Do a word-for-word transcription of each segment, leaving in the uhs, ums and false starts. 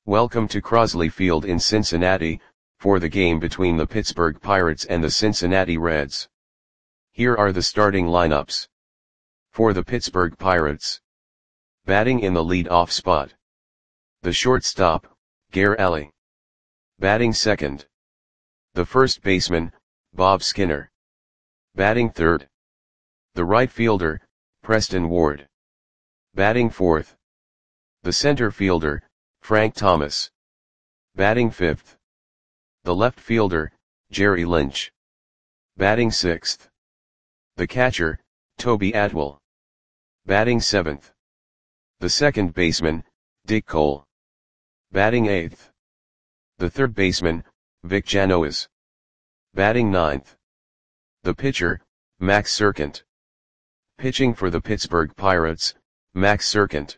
Welcome to Crosley Field in Cincinnati, for the game between the Pittsburgh Pirates and the Cincinnati Reds. Here are the starting lineups. For the Pittsburgh Pirates. Batting in the lead-off spot. The shortstop, Gare Alley. Batting second. The first baseman, Bob Skinner. Batting third. The right fielder, Preston Ward. Batting fourth. The center fielder, Frank Thomas. Batting fifth. The left fielder, Jerry Lynch. Batting sixth. The catcher, Toby Atwell. Batting seventh. The second baseman, Dick Cole. Batting eighth. The third baseman, Vic Janois. Batting ninth. The pitcher, Max Serkent. Pitching for the Pittsburgh Pirates, Max Serkent.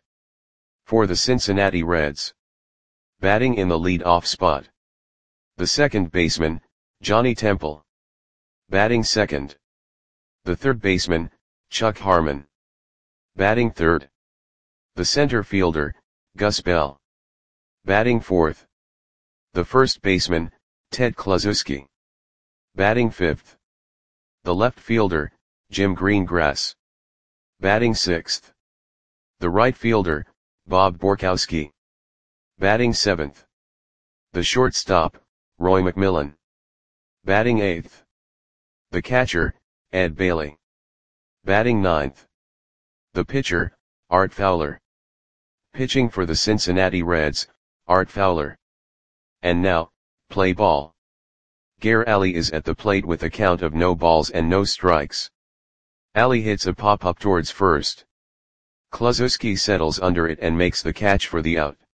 For the Cincinnati Reds. Batting in the lead-off spot. The second baseman, Johnny Temple. Batting second. The third baseman, Chuck Harmon. Batting third. The center fielder, Gus Bell. Batting fourth. The first baseman, Ted Kluszewski. Batting fifth. The left fielder, Jim Greengrass. Batting sixth. The right fielder, Bob Borkowski. Batting seventh. The shortstop, Roy McMillan. Batting eighth. The catcher, Ed Bailey. Batting ninth. The pitcher, Art Fowler. Pitching for the Cincinnati Reds, Art Fowler. And now, play ball. Gare Alley is at the plate with a count of no balls and no strikes. Alley hits a pop-up towards first. Kluszewski settles under it and makes the catch for the out.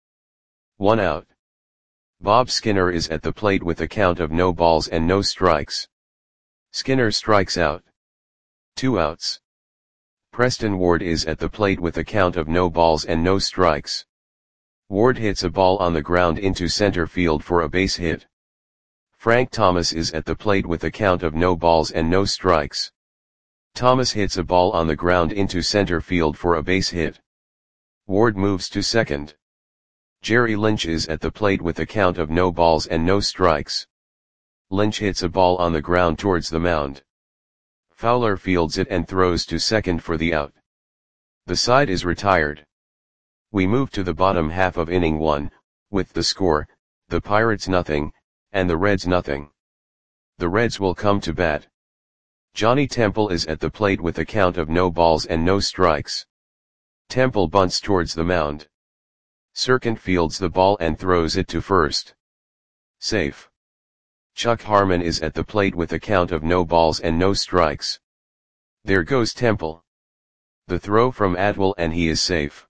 One out. Bob Skinner is at the plate with a count of no balls and no strikes. Skinner strikes out. Two outs. Preston Ward is at the plate with a count of no balls and no strikes. Ward hits a ball on the ground into center field for a base hit. Frank Thomas is at the plate with a count of no balls and no strikes. Thomas hits a ball on the ground into center field for a base hit. Ward moves to second. Jerry Lynch is at the plate with a count of no balls and no strikes. Lynch hits a ball on the ground towards the mound. Fowler fields it and throws to second for the out. The side is retired. We move to the bottom half of inning one, with the score, the Pirates nothing, and the Reds nothing. The Reds will come to bat. Johnny Temple is at the plate with a count of no balls and no strikes. Temple bunts towards the mound. Serkent fields the ball and throws it to first. Safe. Chuck Harmon is at the plate with a count of no balls and no strikes. There goes Temple. The throw from Atwell and he is safe.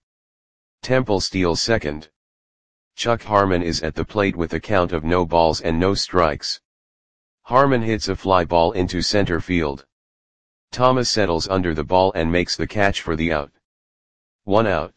Temple steals second. Chuck Harmon is at the plate with a count of no balls and no strikes. Harmon hits a fly ball into center field. Thomas settles under the ball and makes the catch for the out. One out.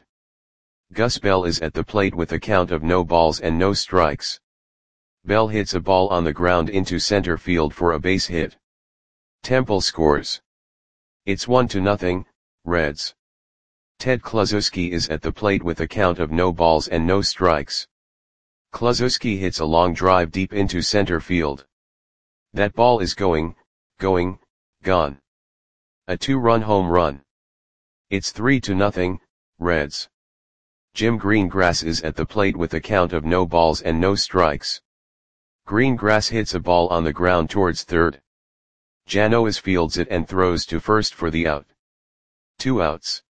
Gus Bell is at the plate with a count of no balls and no strikes. Bell hits a ball on the ground into center field for a base hit. Temple scores. It's one to nothing, Reds. Ted Kluszewski is at the plate with a count of no balls and no strikes. Kluszewski hits a long drive deep into center field. That ball is going, going, gone. A two-run home run. It's three to nothing, Reds. Jim Greengrass is at the plate with a count of no balls and no strikes. Greengrass hits a ball on the ground towards third. Janois fields it and throws to first for the out. Two outs.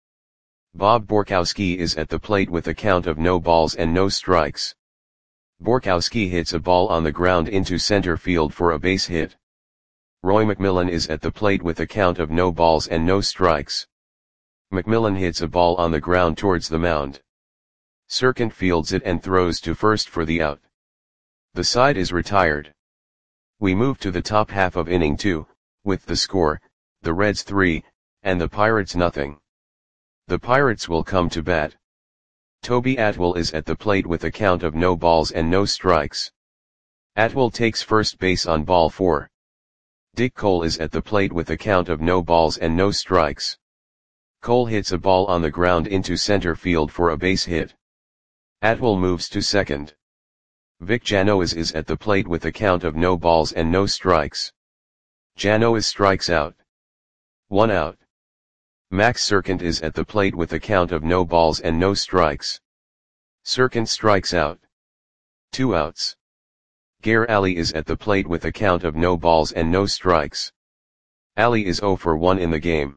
Bob Borkowski is at the plate with a count of no balls and no strikes. Borkowski hits a ball on the ground into center field for a base hit. Roy McMillan is at the plate with a count of no balls and no strikes. McMillan hits a ball on the ground towards the mound. Serkent fields it and throws to first for the out. The side is retired. We move to the top half of inning two, with the score, the Reds three, and the Pirates nothing. The Pirates will come to bat. Toby Atwell is at the plate with a count of no balls and no strikes. Atwell takes first base on ball four. Dick Cole is at the plate with a count of no balls and no strikes. Cole hits a ball on the ground into center field for a base hit. Atwell moves to second. Vic Janois is at the plate with a count of no balls and no strikes. Janois strikes out. One out. Max Serkant is at the plate with a count of no balls and no strikes. Serkant strikes out. Two outs. Gare Ali is at the plate with a count of no balls and no strikes. Ali is zero for one in the game.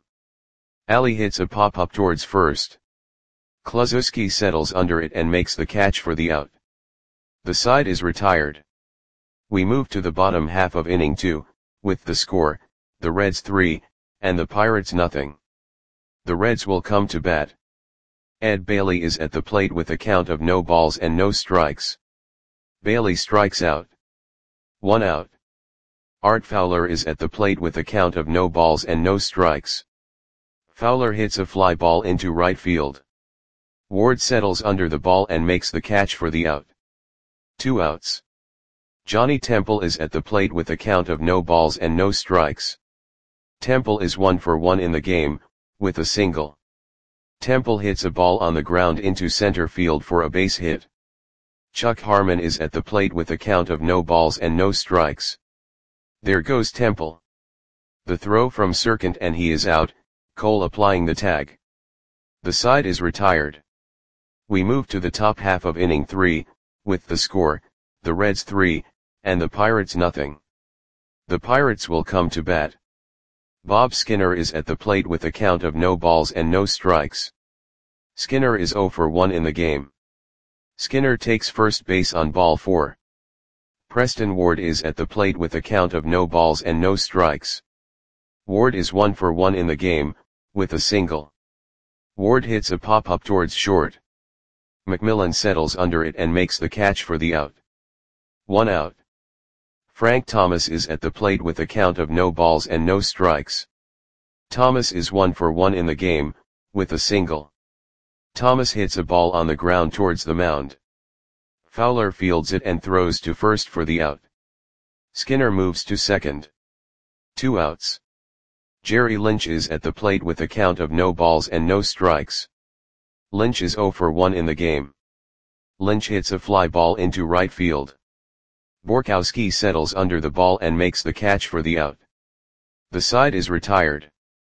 Ali hits a pop-up towards first. Kluszewski settles under it and makes the catch for the out. The side is retired. We move to the bottom half of inning two, with the score, the Reds three, and the Pirates nothing. The Reds will come to bat. Ed Bailey is at the plate with a count of no balls and no strikes. Bailey strikes out. One out. Art Fowler is at the plate with a count of no balls and no strikes. Fowler hits a fly ball into right field. Ward settles under the ball and makes the catch for the out. Two outs. Johnny Temple is at the plate with a count of no balls and no strikes. Temple is one for one in the game, with a single. Temple hits a ball on the ground into center field for a base hit. Chuck Harmon is at the plate with a count of no balls and no strikes. There goes Temple. The throw from Serkant and he is out, Cole applying the tag. The side is retired. We move to the top half of inning three, with the score, the Reds three, and the Pirates nothing. The Pirates will come to bat. Bob Skinner is at the plate with a count of no balls and no strikes. Skinner is zero for one in the game. Skinner takes first base on ball four. Preston Ward is at the plate with a count of no balls and no strikes. Ward is one for one in the game, with a single. Ward hits a pop-up towards short. McMillan settles under it and makes the catch for the out. One out. Frank Thomas is at the plate with a count of no balls and no strikes. Thomas is one for one in the game, with a single. Thomas hits a ball on the ground towards the mound. Fowler fields it and throws to first for the out. Skinner moves to second. Two outs. Jerry Lynch is at the plate with a count of no balls and no strikes. Lynch is zero for one in the game. Lynch hits a fly ball into right field. Borkowski settles under the ball and makes the catch for the out. The side is retired.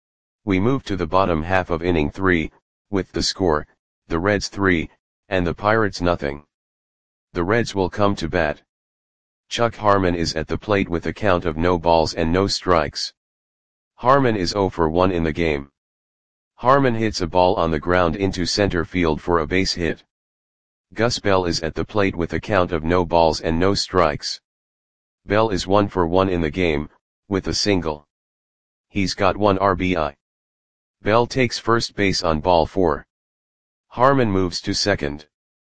We move to the bottom half of inning three, with the score, the Reds three, and the Pirates nothing. The Reds will come to bat. Chuck Harmon is at the plate with a count of no balls and no strikes. Harmon is zero for one in the game. Harmon hits a ball on the ground into center field for a base hit. Gus Bell is at the plate with a count of no balls and no strikes. Bell is one for one in the game, with a single. He's got one R B I. Bell takes first base on ball four. Harmon moves to second.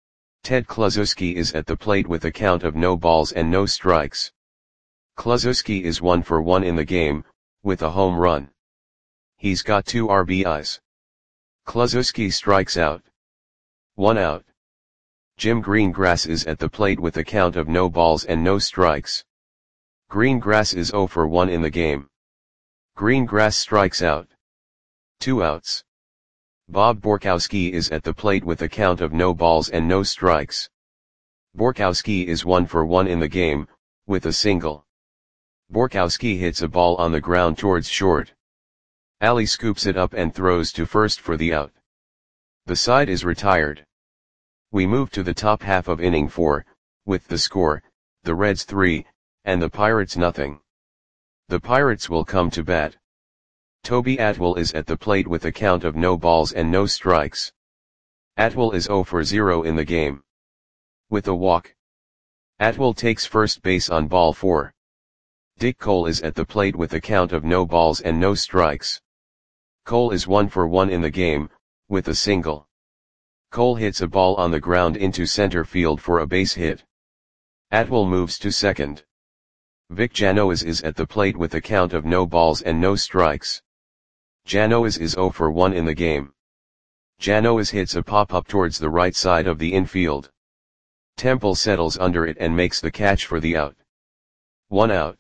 Ted Kluszewski is at the plate with a count of no balls and no strikes. Kluszewski is one for one in the game, with a home run. He's got two R B Is. Kluszewski strikes out. One out. Jim Greengrass is at the plate with a count of no balls and no strikes. Greengrass is zero for one in the game. Greengrass strikes out. Two outs. Bob Borkowski is at the plate with a count of no balls and no strikes. Borkowski is one for one in the game, with a single. Borkowski hits a ball on the ground towards short. Ali scoops it up and throws to first for the out. The side is retired. We move to the top half of inning four, with the score, the Reds three, and the Pirates nothing. The Pirates will come to bat. Toby Atwell is at the plate with a count of no balls and no strikes. Atwell is zero for zero in the game. With a walk. Atwell takes first base on ball four. Dick Cole is at the plate with a count of no balls and no strikes. Cole is one for one in the game, with a single. Cole hits a ball on the ground into center field for a base hit. Atwell moves to second. Vic Janois is at the plate with a count of no balls and no strikes. Janois is zero for one in the game. Janois hits a pop-up towards the right side of the infield. Temple settles under it and makes the catch for the out. One out.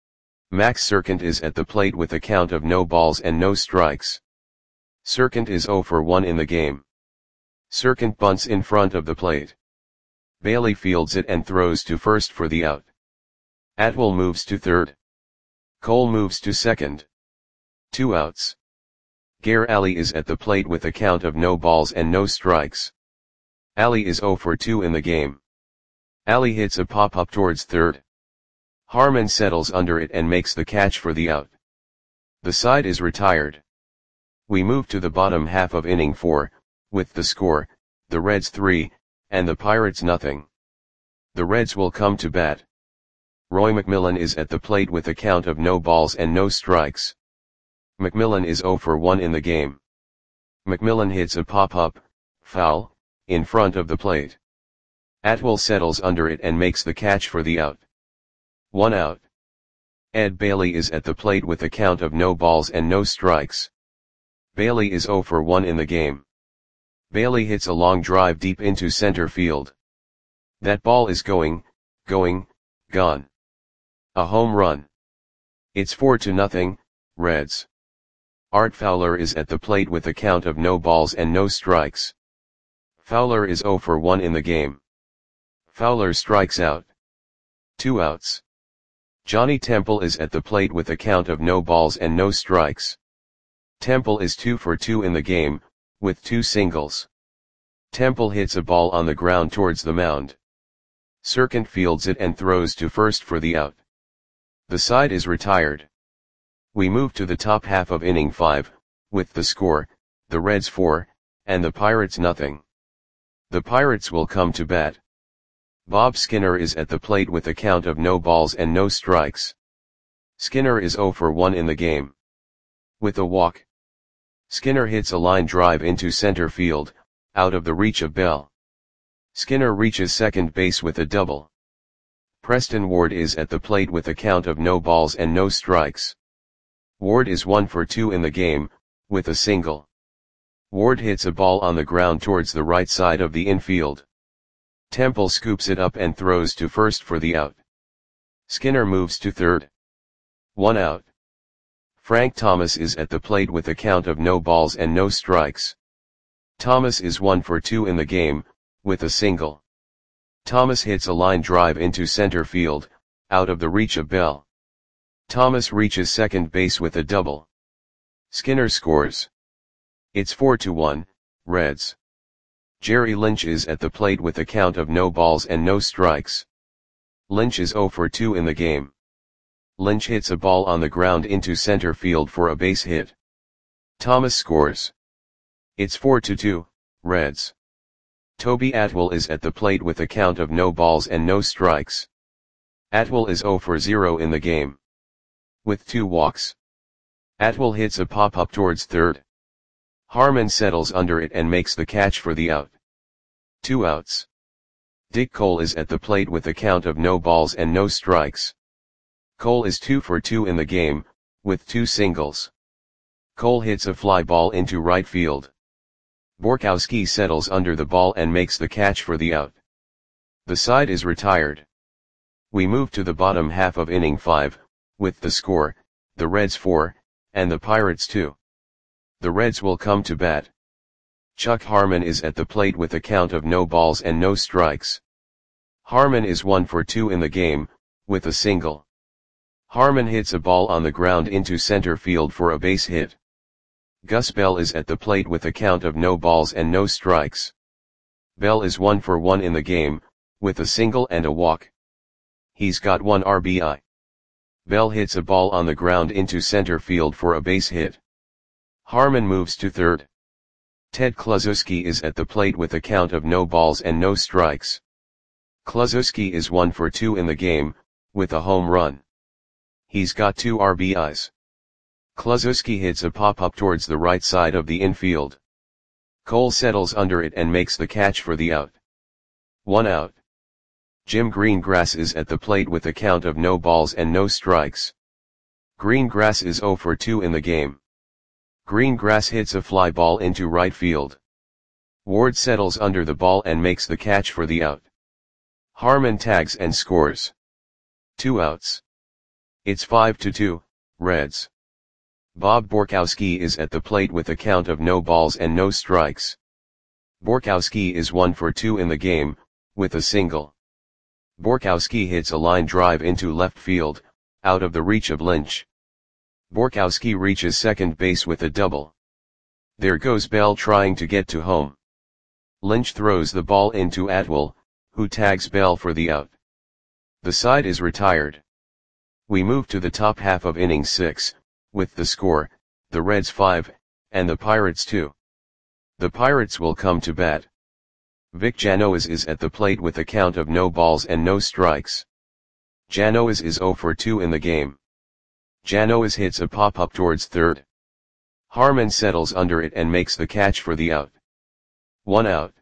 Max Serkant is at the plate with a count of no balls and no strikes. Serkant is zero for one in the game. Serkant bunts in front of the plate. Bailey fields it and throws to first for the out. Atwell moves to third. Cole moves to second. Two outs. Gare Ali is at the plate with a count of no balls and no strikes. Ali is oh for two in the game. Ali hits a pop-up towards third. Harman settles under it and makes the catch for the out. The side is retired. We move to the bottom half of inning four, with the score, the Reds three, and the Pirates nothing. The Reds will come to bat. Roy McMillan is at the plate with a count of no balls and no strikes. McMillan is oh for one in the game. McMillan hits a pop-up, foul, in front of the plate. Atwell settles under it and makes the catch for the out. One out. Ed Bailey is at the plate with a count of no balls and no strikes. Bailey is oh for one in the game. Bailey hits a long drive deep into center field. That ball is going, going, gone. A home run. It's four to nothing, Reds. Art Fowler is at the plate with a count of no balls and no strikes. Fowler is oh for one in the game. Fowler strikes out. Two outs. Johnny Temple is at the plate with a count of no balls and no strikes. Temple is two for two in the game, with two singles. Temple hits a ball on the ground towards the mound. Serkant fields it and throws to first for the out. The side is retired. We move to the top half of inning five, with the score, the Reds four, and the Pirates nothing. The Pirates will come to bat. Bob Skinner is at the plate with a count of no balls and no strikes. Skinner is oh for one in the game. With a walk. Skinner hits a line drive into center field, out of the reach of Bell. Skinner reaches second base with a double. Preston Ward is at the plate with a count of no balls and no strikes. Ward is one for two in the game, with a single. Ward hits a ball on the ground towards the right side of the infield. Temple scoops it up and throws to first for the out. Skinner moves to third. One out. Frank Thomas is at the plate with a count of no balls and no strikes. Thomas is one for two in the game, with a single. Thomas hits a line drive into center field, out of the reach of Bell. Thomas reaches second base with a double. Skinner scores. It's four to one, Reds. Jerry Lynch is at the plate with a count of no balls and no strikes. Lynch is oh for two in the game. Lynch hits a ball on the ground into center field for a base hit. Thomas scores. It's four to two, Reds. Toby Atwell is at the plate with a count of no balls and no strikes. Atwell is oh for zero in the game. With two walks. Atwell hits a pop-up towards third. Harman settles under it and makes the catch for the out. Two outs. Dick Cole is at the plate with a count of no balls and no strikes. Cole is two for two in the game, with two singles. Cole hits a fly ball into right field. Borkowski settles under the ball and makes the catch for the out. The side is retired. We move to the bottom half of inning five, with the score, the Reds four, and the Pirates two. The Reds will come to bat. Chuck Harman is at the plate with a count of no balls and no strikes. Harman is one for two in the game, with a single. Harman hits a ball on the ground into center field for a base hit. Gus Bell is at the plate with a count of no balls and no strikes. Bell is one for one in the game, with a single and a walk. He's got one R B I. Bell hits a ball on the ground into center field for a base hit. Harman moves to third. Ted Kluszewski is at the plate with a count of no balls and no strikes. Kluszewski is one for two in the game, with a home run. He's got two R B Is. Kluszewski hits a pop-up towards the right side of the infield. Cole settles under it and makes the catch for the out. One out. Jim Greengrass is at the plate with a count of no balls and no strikes. Greengrass is oh for two in the game. Greengrass hits a fly ball into right field. Ward settles under the ball and makes the catch for the out. Harman tags and scores. Two outs. It's five to two, Reds. Bob Borkowski is at the plate with a count of no balls and no strikes. Borkowski is one for two in the game, with a single. Borkowski hits a line drive into left field, out of the reach of Lynch. Borkowski reaches second base with a double. There goes Bell trying to get to home. Lynch throws the ball into Atwell, who tags Bell for the out. The side is retired. We move to the top half of inning six, with the score, the Reds five, and the Pirates two. The Pirates will come to bat. Vic Janois is at the plate with a count of no balls and no strikes. Janois is oh for two in the game. Janois hits a pop-up towards third. Harmon settles under it and makes the catch for the out. One out.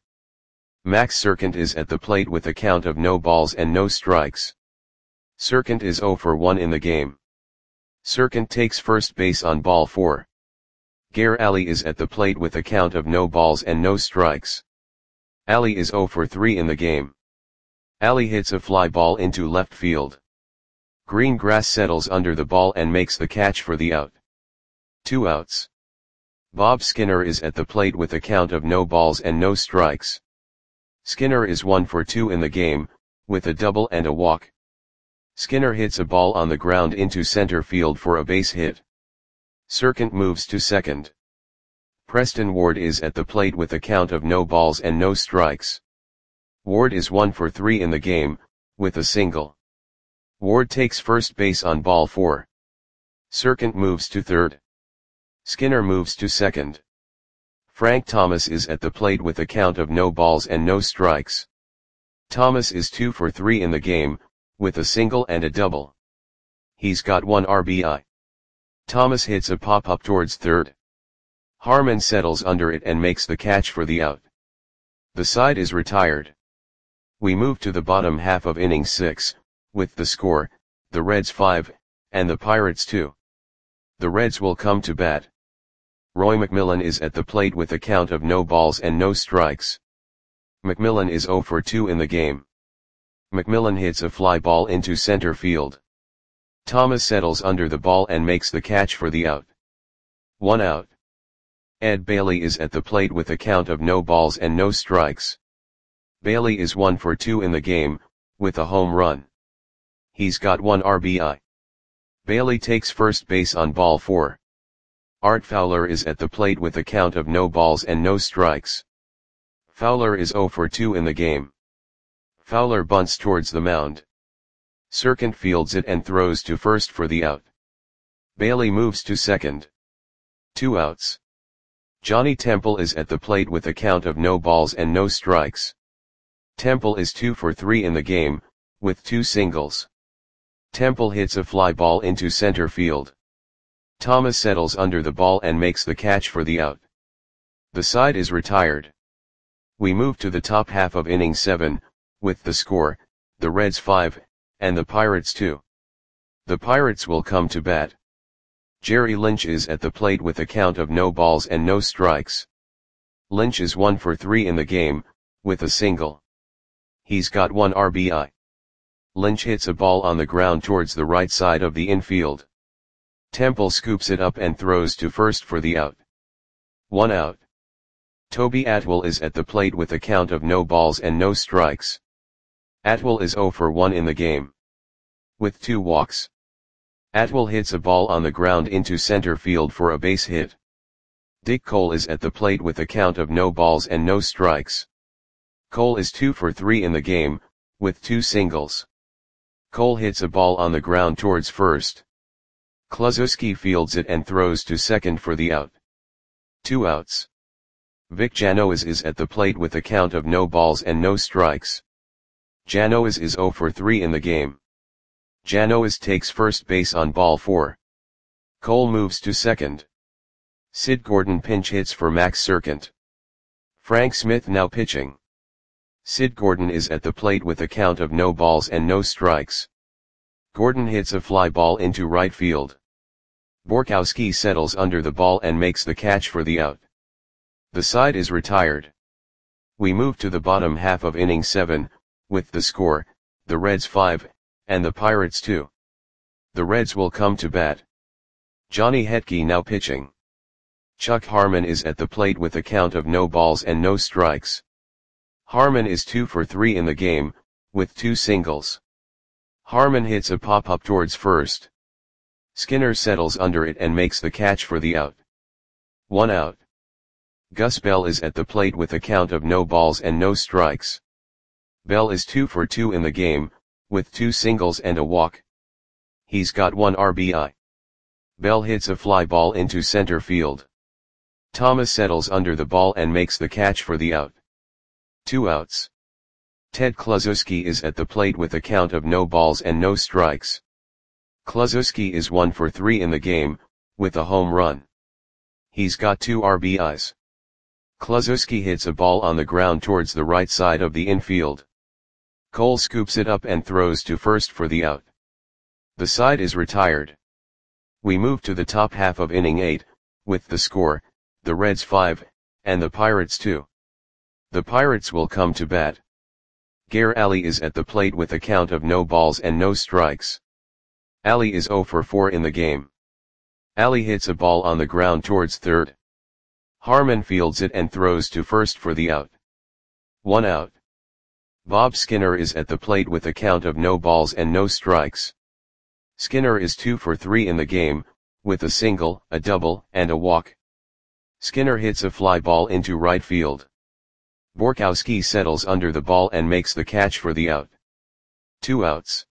Max Serkent is at the plate with a count of no balls and no strikes. Serkent is oh for one in the game. Serkent takes first base on ball four. Gare Ali is at the plate with a count of no balls and no strikes. Ali is oh for three in the game. Ali hits a fly ball into left field. Greengrass settles under the ball and makes the catch for the out. Two outs. Bob Skinner is at the plate with a count of no balls and no strikes. Skinner is one for two in the game, with a double and a walk. Skinner hits a ball on the ground into center field for a base hit. Serkent moves to second. Preston Ward is at the plate with a count of no balls and no strikes. Ward is one for three in the game, with a single. Ward takes first base on ball four. Serkent moves to third. Skinner moves to second. Frank Thomas is at the plate with a count of no balls and no strikes. Thomas is two for three in the game, with a single and a double. He's got one R B I. Thomas hits a pop-up towards third. Harmon settles under it and makes the catch for the out. The side is retired. We move to the bottom half of inning six, with the score, the Reds five, and the Pirates two. The Reds will come to bat. Roy McMillan is at the plate with a count of no balls and no strikes. McMillan is oh for two in the game. McMillan hits a fly ball into center field. Thomas settles under the ball and makes the catch for the out. One out. Ed Bailey is at the plate with a count of no balls and no strikes. Bailey is one for two in the game, with a home run. He's got one R B I. Bailey takes first base on ball four. Art Fowler is at the plate with a count of no balls and no strikes. Fowler is oh for two in the game. Fowler bunts towards the mound. Serkent fields it and throws to first for the out. Bailey moves to second. Two outs. Johnny Temple is at the plate with a count of no balls and no strikes. Temple is two for three in the game, with two singles. Temple hits a fly ball into center field. Thomas settles under the ball and makes the catch for the out. The side is retired. We move to the top half of inning seven, with the score, the Reds five, and the Pirates two. The Pirates will come to bat. Jerry Lynch is at the plate with a count of no balls and no strikes. Lynch is one for three in the game, with a single. He's got one R B I. Lynch hits a ball on the ground towards the right side of the infield. Temple scoops it up and throws to first for the out. One out. Toby Atwell is at the plate with a count of no balls and no strikes. Atwell is oh for one in the game. With two walks. Atwell hits a ball on the ground into center field for a base hit. Dick Cole is at the plate with a count of no balls and no strikes. Cole is two for three in the game, with two singles. Cole hits a ball on the ground towards first. Kluszewski fields it and throws to second for the out. Two outs. Vic Janois is at the plate with a count of no balls and no strikes. Janois is oh for three in the game. Janois takes first base on ball four. Cole moves to second. Sid Gordon pinch hits for Max Serkent. Frank Smith now pitching. Sid Gordon is at the plate with a count of no balls and no strikes. Gordon hits a fly ball into right field. Borkowski settles under the ball and makes the catch for the out. The side is retired. We move to the bottom half of inning seven, with the score, the Reds five, and the Pirates two. The Reds will come to bat. Johnny Hetke now pitching. Chuck Harmon is at the plate with a count of no balls and no strikes. Harmon is two for three in the game, with two singles. Harmon hits a pop-up towards first. Skinner settles under it and makes the catch for the out. One out. Gus Bell is at the plate with a count of no balls and no strikes. Bell is two for two in the game, with two singles and a walk. He's got one R B I. Bell hits a fly ball into center field. Thomas settles under the ball and makes the catch for the out. Two outs. Ted Kluszewski is at the plate with a count of no balls and no strikes. Kluszewski is one for three in the game, with a home run. He's got two R B Is. Kluszewski hits a ball on the ground towards the right side of the infield. Cole scoops it up and throws to first for the out. The side is retired. We move to the top half of inning eight, with the score, the Reds five, and the Pirates two. The Pirates will come to bat. Gare Ali is at the plate with a count of no balls and no strikes. Ali is zero for four in the game. Ali hits a ball on the ground towards third. Harmon fields it and throws to first for the out. One out. Bob Skinner is at the plate with a count of no balls and no strikes. Skinner is two for three in the game, with a single, a double, and a walk. Skinner hits a fly ball into right field. Borkowski settles under the ball and makes the catch for the out. Two outs.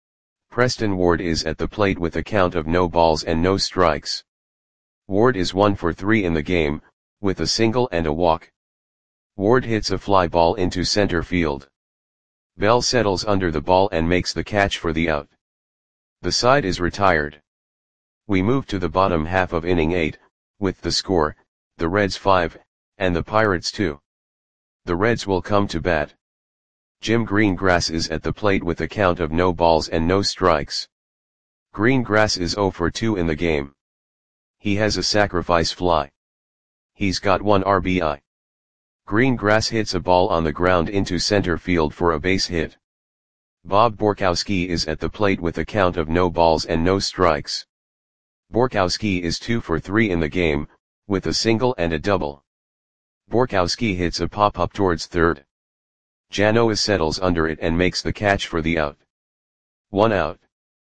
Preston Ward is at the plate with a count of no balls and no strikes. Ward is one for three in the game, with a single and a walk. Ward hits a fly ball into center field. Bell settles under the ball and makes the catch for the out. The side is retired. We move to the bottom half of inning eight, with the score, the Reds five, and the Pirates two. The Reds will come to bat. Jim Greengrass is at the plate with a count of no balls and no strikes. Greengrass is zero for two in the game. He has a sacrifice fly. He's got one R B I. Greengrass hits a ball on the ground into center field for a base hit. Bob Borkowski is at the plate with a count of no balls and no strikes. Borkowski is two for three in the game, with a single and a double. Borkowski hits a pop-up towards third. Janoa settles under it and makes the catch for the out. One out.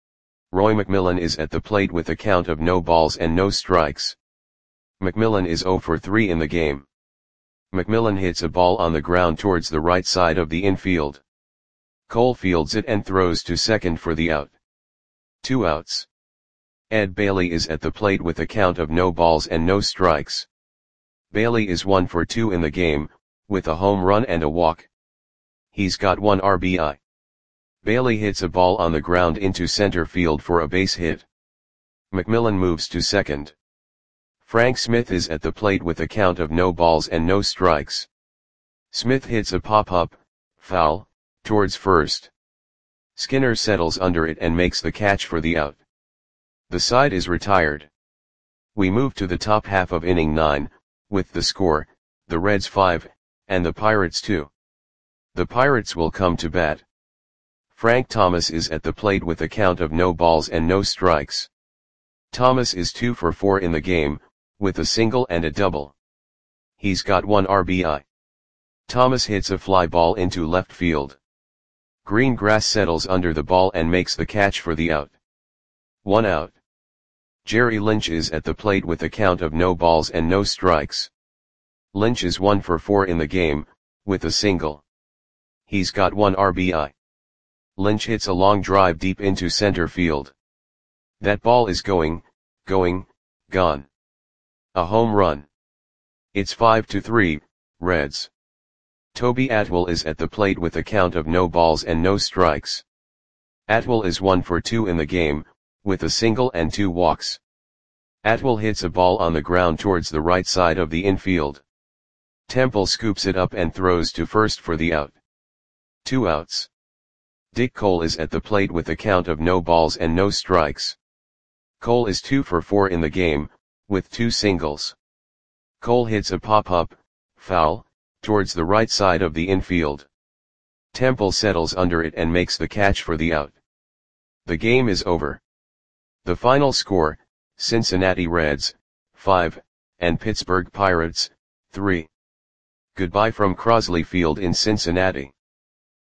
Roy McMillan is at the plate with a count of no balls and no strikes. McMillan is zero for three in the game. McMillan hits a ball on the ground towards the right side of the infield. Cole fields it and throws to second for the out. Two outs. Ed Bailey is at the plate with a count of no balls and no strikes. Bailey is one for two in the game, with a home run and a walk. He's got one R B I. Bailey hits a ball on the ground into center field for a base hit. McMillan moves to second. Frank Smith is at the plate with a count of no balls and no strikes. Smith hits a pop-up, foul, towards first. Skinner settles under it and makes the catch for the out. The side is retired. We move to the top half of inning nine, with the score, the Reds five, and the Pirates two. The Pirates will come to bat. Frank Thomas is at the plate with a count of no balls and no strikes. Thomas is two for four in the game, with a single and a double. He's got one R B I. Thomas hits a fly ball into left field. Greengrass settles under the ball and makes the catch for the out. One out. Jerry Lynch is at the plate with a count of no balls and no strikes. Lynch is one for four in the game, with a single. He's got one R B I. Lynch hits a long drive deep into center field. That ball is going, going, gone. A home run. It's five to three, Reds. Toby Atwell is at the plate with a count of no balls and no strikes. Atwell is one for two in the game, with a single and two walks. Atwell hits a ball on the ground towards the right side of the infield. Temple scoops it up and throws to first for the out. Two outs. Dick Cole is at the plate with a count of no balls and no strikes. Cole is two for four in the game, with two singles. Cole hits a pop-up, foul, towards the right side of the infield. Temple settles under it and makes the catch for the out. The game is over. The final score, Cincinnati Reds, five, and Pittsburgh Pirates, three. Goodbye from Crosley Field in Cincinnati.